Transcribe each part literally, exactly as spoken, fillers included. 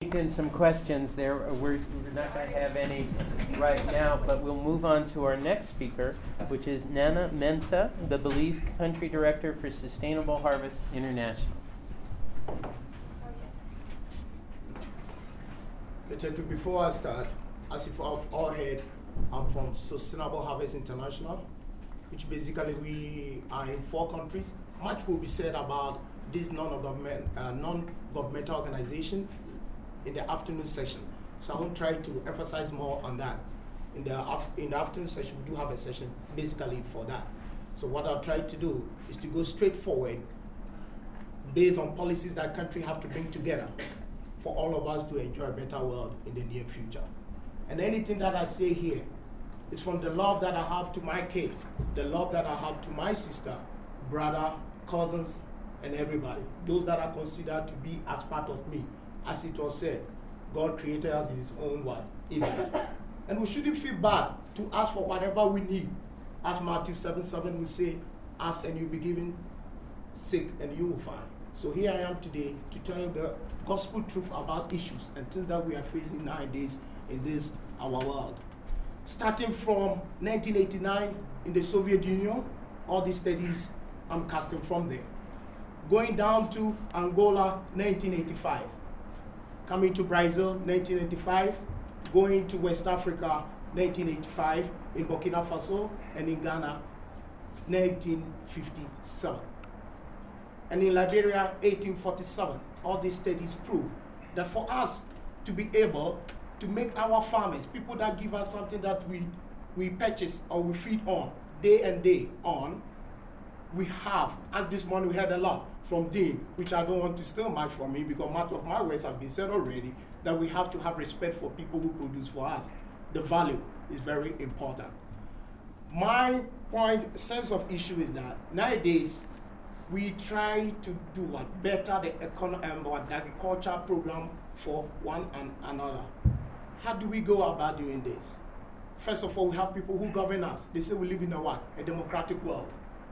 sneaked in some questions there. We're, we're not going to have any right now, but we'll move on to our next speaker, which is Nana Mensah, the Belize Country Director for Sustainable Harvest International. Okay, before I start, as you've all heard, I'm from Sustainable Harvest International, which basically we are in four countries. Much will be said about this non-government, uh, non-governmental organization in the afternoon session. So I will try to emphasize more on that. In the, af in the afternoon session, we do have a session basically for that. So what I'll try to do is to go straight forward based on policies that countries have to bring together for all of us to enjoy a better world in the near future. And anything that I say here is from the love that I have to my kid, the love that I have to my sister, brother, cousins, and everybody. Those that are considered to be as part of me. As it was said, God created us in his own word, image. And we shouldn't feel bad to ask for whatever we need. As Matthew seven seven will say, ask and you'll be given, seek and you will find. So here I am today to tell you the gospel truth about issues and things that we are facing nowadays in this, our world. Starting from nineteen eighty-nine in the Soviet Union, all these studies I'm casting from there. Going down to Angola, nineteen eighty-five. Coming to Brazil, nineteen eighty-five. Going to West Africa, nineteen eighty-five. In Burkina Faso and in Ghana, nineteen fifty-seven. And in Liberia, eighteen forty-seven. All these studies prove that for us to be able to make our farmers, people that give us something that we, we purchase or we feed on, day and day on, we have, as this morning we had a lot from Dean, which I don't want to steal much from me because much of my words have been said already, that we have to have respect for people who produce for us. The value is very important. My point, sense of issue is that nowadays, we try to do what better the econo um, what the agriculture program for one and another. How do we go about doing this? First of all, we have people who govern us. They say we live in a what? A democratic world.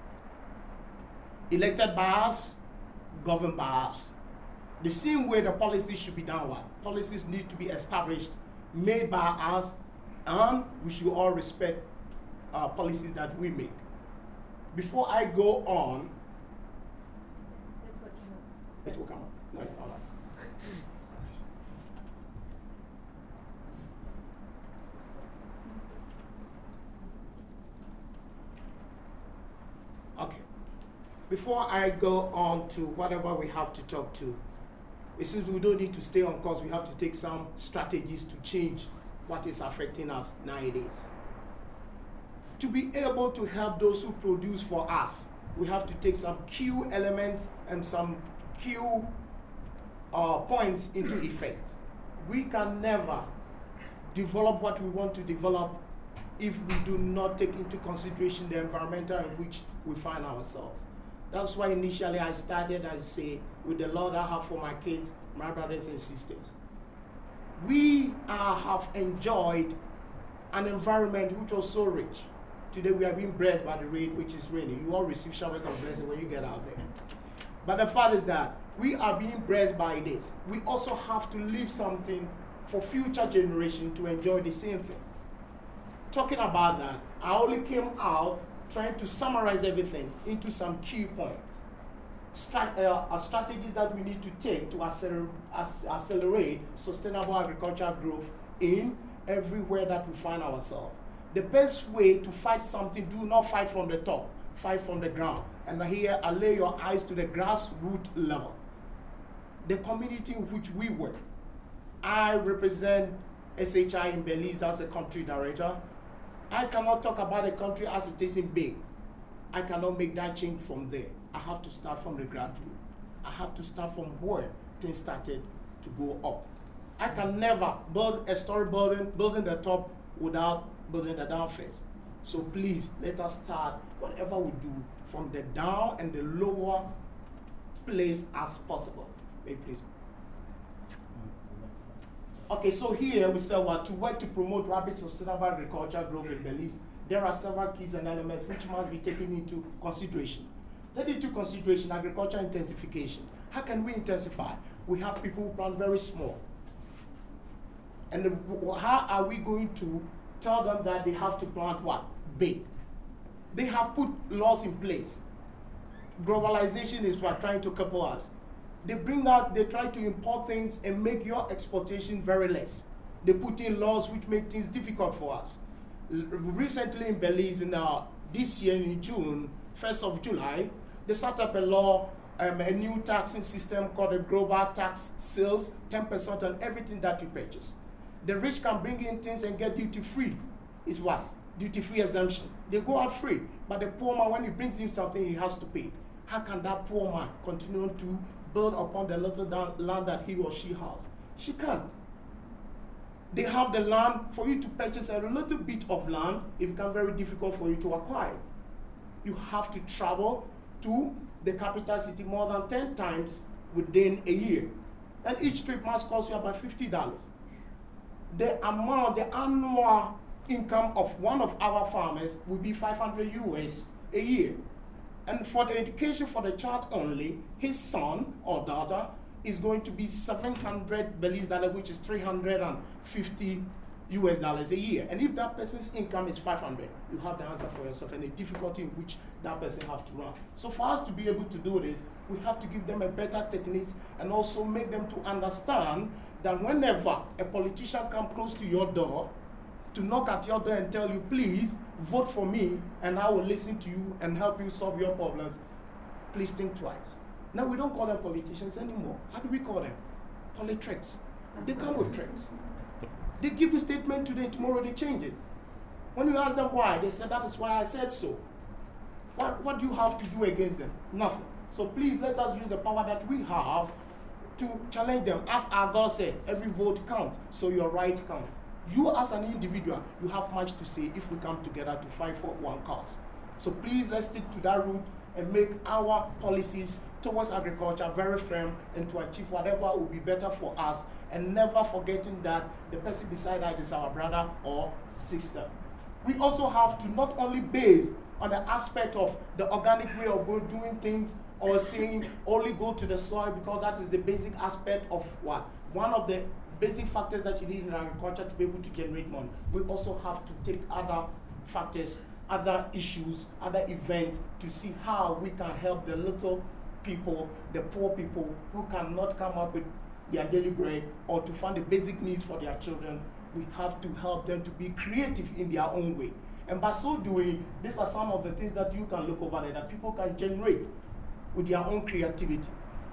Elected by us, governed by us. The same way the policies should be done. What? Policies need to be established, made by us, and we should all respect uh, policies that we make. Before I go on, it will come up. No, it's not. Okay. Before I go on to whatever we have to talk to, it seems we don't need to stay on course. We have to take some strategies to change what is affecting us nowadays. To be able to help those who produce for us, we have to take some key elements and some key uh, points into effect. We can never develop what we want to develop if we do not take into consideration the environment in which we find ourselves. That's why initially I started, I say, with the love I have for my kids, my brothers and sisters. We uh, have enjoyed an environment which was so rich. Today we are being blessed by the rain, which is raining. You all receive showers of blessing when you get out there. But the fact is that we are being blessed by this. We also have to leave something for future generations to enjoy the same thing. Talking about that, I only came out trying to summarize everything into some key points. Strat uh, strategies that we need to take to acceler accelerate sustainable agricultural growth in everywhere that we find ourselves. The best way to fight something, do not fight from the top, fight from the ground. And here, I lay your eyes to the grassroots level. The community in which we work. I represent S H I in Belize as a country director. I cannot talk about a country as it is in big. I cannot make that change from there. I have to start from the grassroots. I have to start from where things started to go up. I can never build a story building, building the top without building the down first. So please, let us start whatever we do from the down and the lower place as possible. May please. Okay, so here we say what to work to promote rapid sustainable agricultural growth in Belize. There are several keys and elements which must be taken into consideration. Take into consideration agriculture intensification. How can we intensify? We have people who plant very small. And the, how are we going to tell them that they have to plant what? Big. They have put laws in place. Globalization is what trying to couple us. They bring out, they try to import things and make your exportation very less. They put in laws which make things difficult for us. L recently in Belize, in uh, this year in June, first of July, they set up a law, um, a new taxing system called the global tax sales, ten percent on everything that you purchase. The rich can bring in things and get duty free. Is what? Duty free exemption. They go out free. But the poor man, when he brings in something, he has to pay. How can that poor man continue to build upon the little land that he or she has? She can't. They have the land for you to purchase a little bit of land. It becomes very difficult for you to acquire. You have to travel to the capital city more than ten times within a year. And each trip must cost you about fifty dollars. The amount, the annual income of one of our farmers will be five hundred U S a year. And for the education for the child only, his son or daughter is going to be seven hundred Belize dollars, which is three hundred fifty U S dollars a year. And if that person's income is five hundred, you have the answer for yourself and the difficulty in which that person have to run. So for us to be able to do this, we have to give them a better techniques and also make them to understand that whenever a politician comes close to your door, to knock at your door and tell you, please vote for me and I will listen to you and help you solve your problems, please think twice. Now we don't call them politicians anymore. How do we call them? Politricks. They come with tricks. They give a statement today, tomorrow they change it. When you ask them why, they say that is why I said so. What, what do you have to do against them? Nothing. So please let us use the power that we have to challenge them. As our God said, every vote counts, so your right counts. You as an individual, you have much to say if we come together to fight for one cause. So please let's stick to that route and make our policies towards agriculture very firm and to achieve whatever will be better for us, and never forgetting that the person beside us is our brother or sister. We also have to not only base on the aspect of the organic way of doing things or saying only go to the soil, because that is the basic aspect of what? One of the basic factors that you need in agriculture to be able to generate money. We also have to take other factors, other issues, other events to see how we can help the little people, the poor people who cannot come up with their daily bread or to fund the basic needs for their children. We have to help them to be creative in their own way. And by so doing, these are some of the things that you can look over there that people can generate with their own creativity.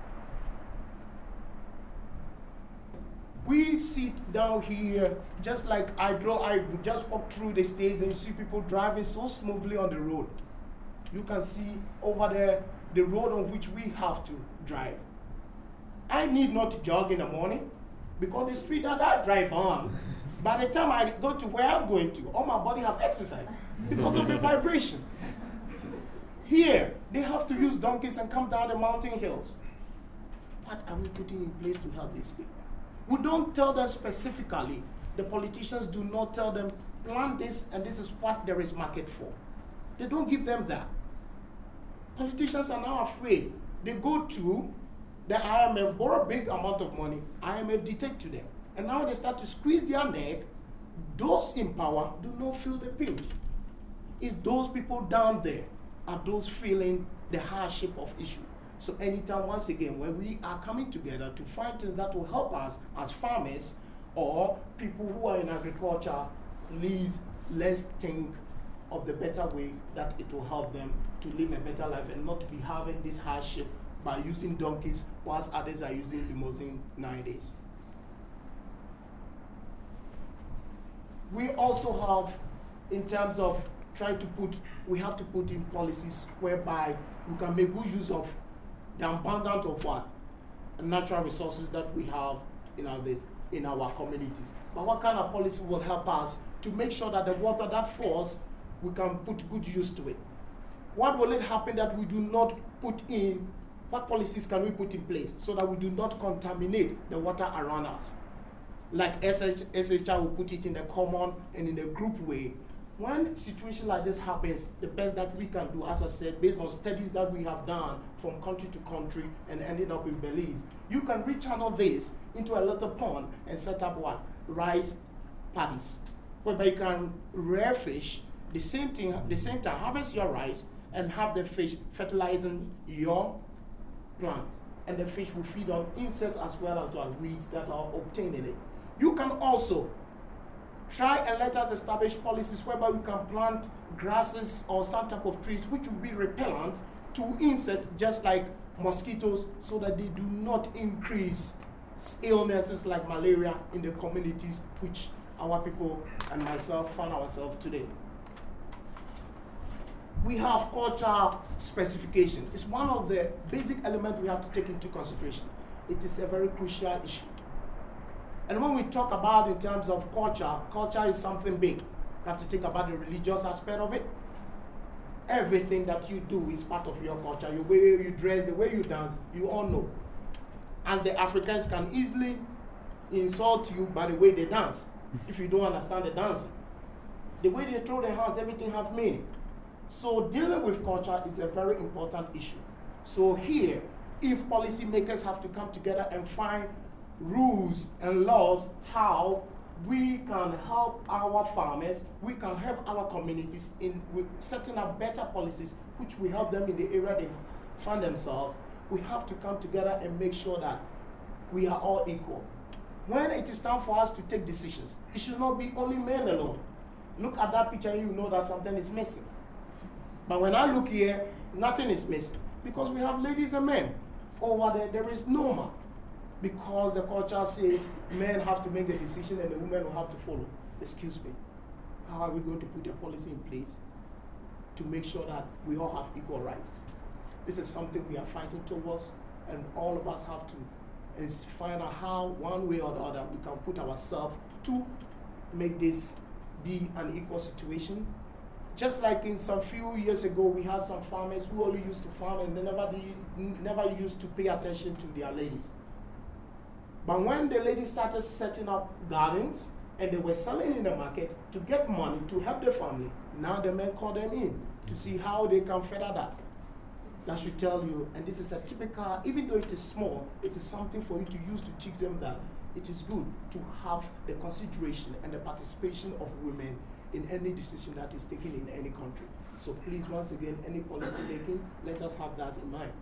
We sit down here, just like I draw, I just walk through the states and you see people driving so smoothly on the road. You can see over there the road on which we have to drive. I need not to jog in the morning because the street that I drive on, by the time I go to where I'm going to, all my body have exercise because of the vibration. Here, they have to use donkeys and come down the mountain hills. What are we putting in place to help these people? We don't tell them specifically. The politicians do not tell them, plant this and this is what there is market for. They don't give them that. Politicians are now afraid. They go to the I M F, borrow a big amount of money, I M F dictate to them. And now they start to squeeze their neck. Those in power do not feel the pinch. It's those people down there are those feeling the hardship of issue. So anytime, once again, when we are coming together to find things that will help us as farmers or people who are in agriculture, please let's think of the better way that it will help them to live a better life and not to be having this hardship by using donkeys whilst others are using limousine nowadays. We also have, in terms of trying to put, we have to put in policies whereby we can make good use of the abundance of what? Natural resources that we have in our, this, in our communities. But what kind of policy will help us to make sure that the water that falls, we can put good use to it? What will it happen that we do not put in? What policies can we put in place so that we do not contaminate the water around us? Like S H R will put it in the common and in the group way. when situation like this happens, the best that we can do, as I said, based on studies that we have done from country to country and ending up in Belize, you can rechannel this into a little pond and set up what? Rice paddies, whereby you can rear fish, the same thing, the same time, harvest your rice and have the fish fertilizing your plants. And the fish will feed on insects as well as on weeds that are obtained in it. You can also try and let us establish policies whereby we can plant grasses or some type of trees which will be repellent to insects just like mosquitoes, so that they do not increase illnesses like malaria in the communities which our people and myself find ourselves today. We have culture specification. It's one of the basic elements we have to take into consideration. It is a very crucial issue. And when we talk about in terms of culture, culture is something big. You have to think about the religious aspect of it. Everything that you do is part of your culture. The way you dress, the way you dance, you all know. As the Africans can easily insult you by the way they dance, if you don't understand the dancing. The way they throw their hands, everything has meaning. So dealing with culture is a very important issue. So here, if policymakers have to come together and find rules and laws how we can help our farmers, we can help our communities in with setting up better policies which will help them in the area they find themselves, we have to come together and make sure that we are all equal. When it is time for us to take decisions, it should not be only men alone. Look at that picture and you know that something is missing. But when I look here, nothing is missing, because we have ladies and men. Over there, there is no man, because the culture says men have to make the decision and the women will have to follow. Excuse me. How are we going to put a policy in place to make sure that we all have equal rights? This is something we are fighting towards, and all of us have to find out how, one way or the other, we can put ourselves to make this be an equal situation. Just like in some few years ago, we had some farmers who only used to farm and they never, did, never used to pay attention to their ladies. But when the ladies started setting up gardens and they were selling in the market to get money to help their family, now the men call them in to see how they can further that. That should tell you, and this is a typical, even though it is small, it is something for you to use to teach them that it is good to have the consideration and the participation of women in any decision that is taken in any country. So please, once again, any policy making, let us have that in mind.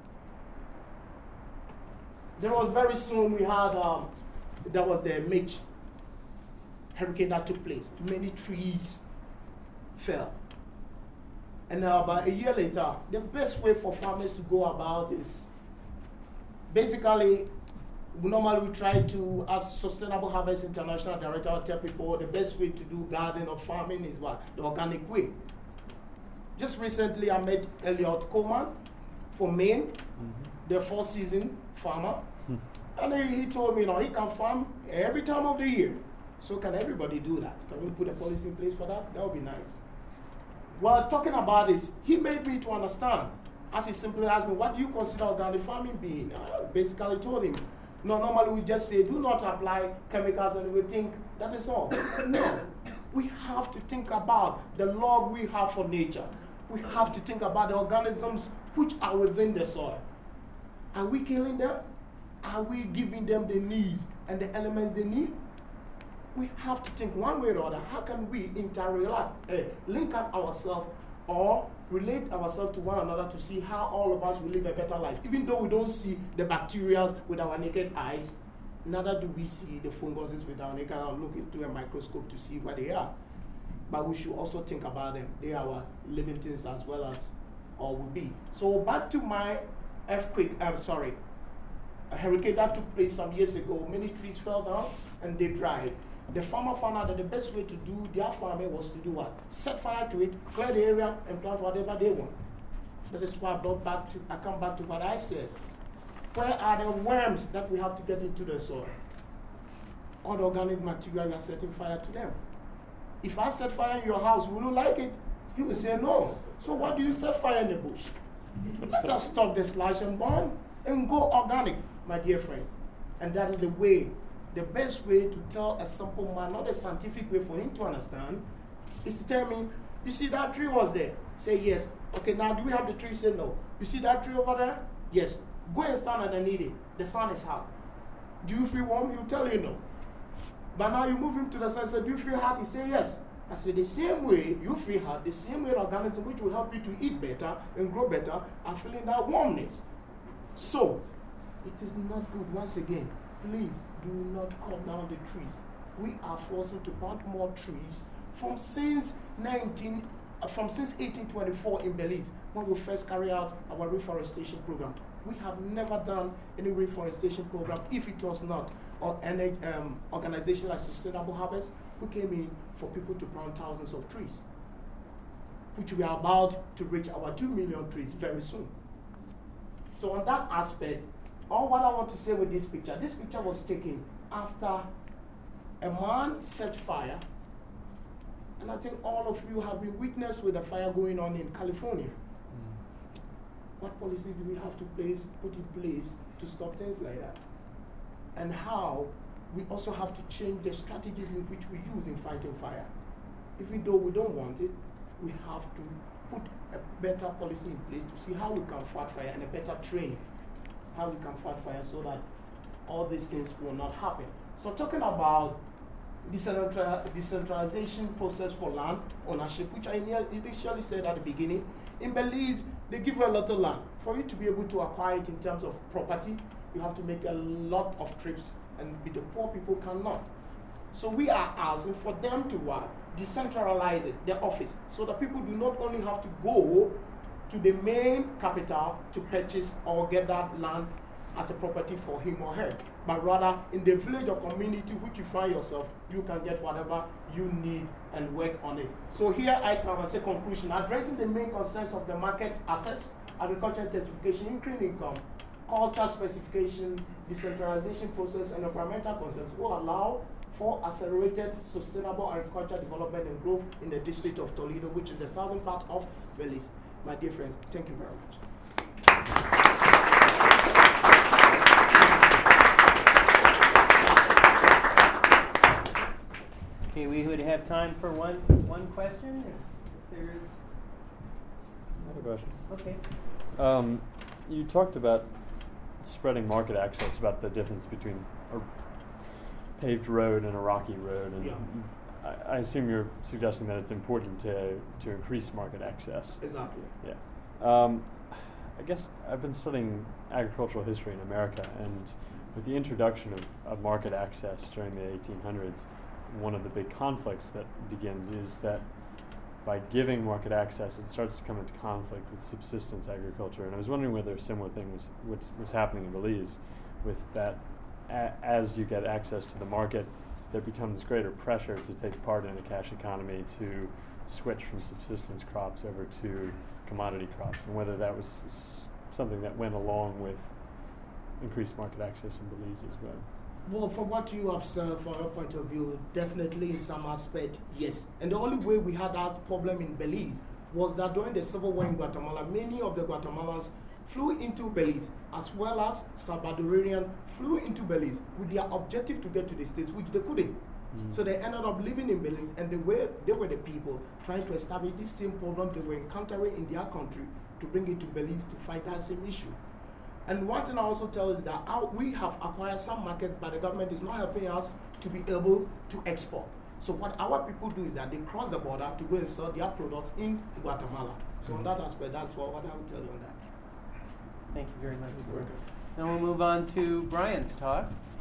There was very soon we had, um, there was the Mitch hurricane that took place. Many trees fell. And uh, about a year later, the best way for farmers to go about is basically, normally we try to, as Sustainable Harvest International Director, I tell people the best way to do garden or farming is what? The organic way. Just recently I met Elliot Coleman from Maine, mm-hmm. the four season farmer. Hmm. And he, he told me, you know, he can farm every time of the year. So can everybody do that? Can we put a policy in place for that? That would be nice. Well, talking about this, he made me to understand. As he simply asked me, what do you consider organic farming being? I basically told him, no, normally we just say, do not apply chemicals, and we think that is all. No, we have to think about the love we have for nature. We have to think about the organisms which are within the soil. Are we killing them? Are we giving them the needs and the elements they need? We have to think one way or the other, how can we interrelate, uh, link up ourselves or relate ourselves to one another to see how all of us will live a better life. Even though we don't see the bacteria with our naked eyes, neither do we see the funguses with our naked eye and look into a microscope to see what they are. But we should also think about them. They are our living things as well as all will be. So back to my earthquake, I'm sorry, a hurricane that took place some years ago. Many trees fell down and they dried. The farmer found out that the best way to do their farming was to do what? Set fire to it, clear the area, and plant whatever they want. That is why I brought back to, I come back to what I said. Where are the worms that we have to get into the soil? All the organic material, we are setting fire to them. If I set fire in your house, will you like it? You will say no. So what do you set fire in the bush? Let us stop the slash and burn and go organic, my dear friends. And that is the way. The best way to tell a simple man, not a scientific way for him to understand, is to tell me, You see that tree was there? Say yes. Okay, now do we have the tree? Say no. You see that tree over there? Yes. Go and stand underneath it. The sun is hot. Do you feel warm? He'll tell you no. But now you move him to the sun and say, do you feel hot? He say yes. I say the same way you feel hot, the same way organism which will help you to eat better and grow better are feeling that warmness. So, it is not good. Once again, please do not cut down the trees. We are forcing to plant more trees from since nineteen, uh, from since eighteen twenty-four in Belize, when we first carried out our reforestation program. We have never done any reforestation program if it was not or any um, organization like Sustainable Harvest who came in for people to plant thousands of trees, which we are about to reach our two million trees very soon. So on that aspect, all what I want to say with this picture, this picture was taken after a man set fire, and I think all of you have been witness with the fire going on in California. What policies do we have to place, put in place to stop things like that? And how we also have to change the strategies in which we use in fighting fire. Even though we don't want it, we have to put a better policy in place to see how we can fight fire and a better training, how we can fight fire so that all these things will not happen. So talking about decentralization decentralization process for land ownership, which I initially said at the beginning, in Belize, they give you a lot of land. For you to be able to acquire it in terms of property, you have to make a lot of trips, and the poor people cannot. So we are asking for them to what? Decentralize it, their office, so that people do not only have to go to the main capital to purchase or get that land as a property for him or her, but rather in the village or community which you find yourself, you can get whatever you need and work on it. So here I come and say conclusion, addressing the main concerns of the market access, agriculture intensification, increasing income, culture specification, decentralization process, and environmental concerns will allow for accelerated sustainable agriculture development and growth in the district of Toledo, which is the southern part of Belize. My dear friends, thank you very much. Okay, we would have time for one one question, if there is. I have a question. Okay. Um, you talked about spreading market access, about the difference between a paved road and a rocky road, and yeah. I, I assume you're suggesting that it's important to to increase market access. Exactly. Yeah. Um, I guess I've been studying agricultural history in America, and with the introduction of, of market access during the eighteen hundreds, one of the big conflicts that begins is that by giving market access, it starts to come into conflict with subsistence agriculture. And I was wondering whether a similar thing was what was happening in Belize, with that a as you get access to the market, there becomes greater pressure to take part in a cash economy, to switch from subsistence crops over to commodity crops, and whether that was s something that went along with increased market access in Belize as well. Well, from what you have said, from your point of view, definitely in some aspect, yes. And the only way we had that problem in Belize was that during the Civil War in Guatemala, many of the Guatemalans flew into Belize, as well as Salvadorians flew into Belize with their objective to get to the States, which they couldn't. Mm. So they ended up living in Belize, and they were, they were the people trying to establish this same problem they were encountering in their country to bring it to Belize to fight that same issue. And one thing I also tell is that our, we have acquired some market, but the government is not helping us to be able to export. So what our people do is that they cross the border to go and sell their products in Guatemala. So mm-hmm. on that aspect, that's what, what I would tell you on that. Thank you very much. Now we'll move on to Brian's talk.